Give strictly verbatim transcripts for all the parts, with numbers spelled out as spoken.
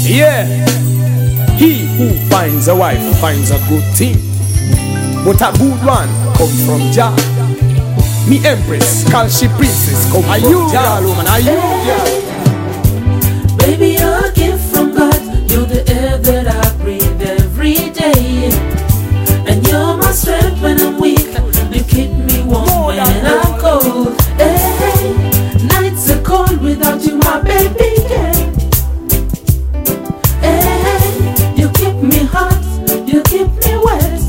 Yeah, he who finds a wife finds a good thing, but a good one come from Jah. Me empress, call she princess, come are from you Jah. girl, woman, are you girl? Baby, you're a gift from God. You're the air that I breathe every day, and you're my strength when I'm weak. You keep me warm when I'm cold. Hey, nights are cold without you, my baby girl. Hey, you keep me hot, you keep me wet.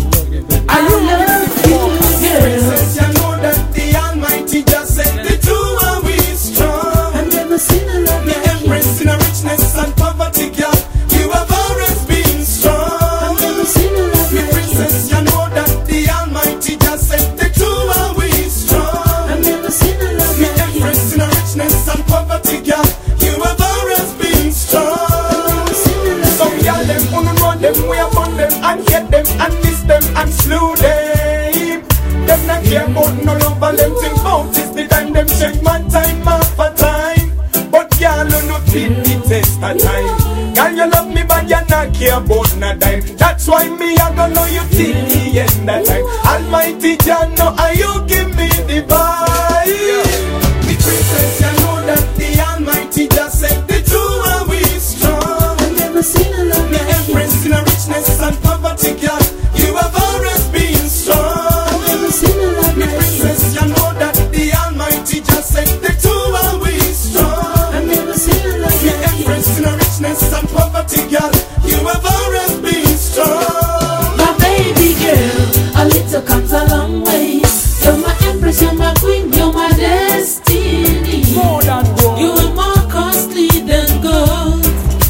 I love you, girl. Princess, you know that the Almighty just said the two are we strong. I've never seen a love The like you. empress in a richness and poverty, girl. You have always been strong. I've never seen a love Me like princess, you know that the Almighty just said the two are we you. strong. I've never seen a love Me like you. empress in a richness and poverty, girl. You have always been strong. Some girl them who know them, we upon them and hate them and miss them and slew them. Them not care about no love and them think about is the time them check my time after time. But girl you no feel the test of time. Girl you love me but you not care about no dime. That's why me I gonna know you till the end of time. Almighty Jah know how you give me the vibe. Me princess, you know that the Almighty just said the two are we strong. I've never seen a love Me like you. empress in a richness and poverty, girl. You have always been strong. I've never seen a love Me like you. princess, you know that the Almighty just said the two are we strong. I've never seen a love Me like you. empress in a richness and poverty, girl. You have always been strong. My baby girl, a little comes a long way. You're my empress, you're my queen, you're my destiny. More than gold. You are more costly than gold.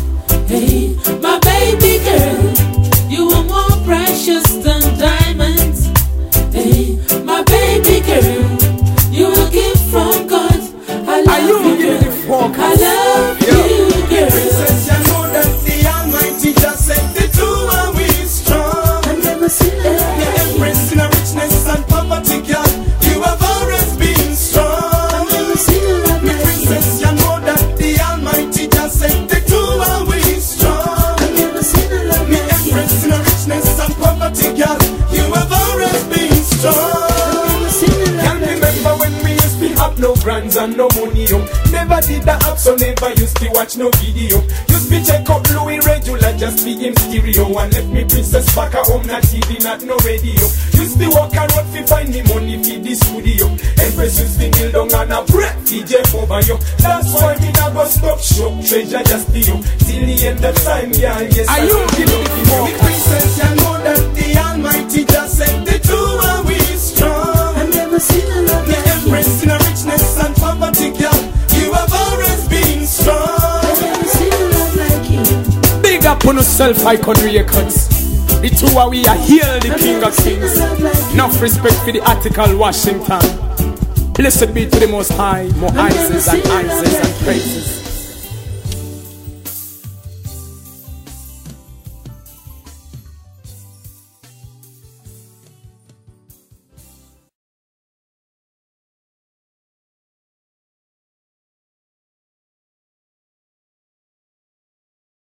Hey, my baby girl, you are more precious than diamonds. Hey, my baby girl, you are a gift from God. I Are love you you, giving the girl. focus? I love you, girl. Princess, you know that the Almighty just said the two are we strong. I've never seen a love Me like you. empress in a richness and poverty, girl. You have always been strong. I've never seen a love Me like you. princess, you know that the Almighty just said the two are we strong. I've never seen a love Me like you. empress in a richness and poverty, girl. You have always been strong. I've never seen a love Can't like you. remember when we used to have no brands and no money, yo. Never did the app, so never used to watch no video. Used to check out Louis regular, just be him stereo. And left me princess back at home, not T V, not no radio. Used to walk around to find me money for the studio. Empress used to kneel down and a breath T J over you. That's why me never stop show treasure just to you. Till the end of time, yeah, yes. Are I you will giving love the you. focus? Me princess, you know that the Almighty just said the two are we strong. I've never seen a love Me like you. empress in a richness and poverty, girl. You have always been strong. I've never seen a love like you. Big up on yourself, Icon Records. The two are we are here, the I've King never of seen a Kings. love like you. Enough respect for the article Washington. Blessed be to the Most High, more I've never Ises and seen a love Ises and like you. praises.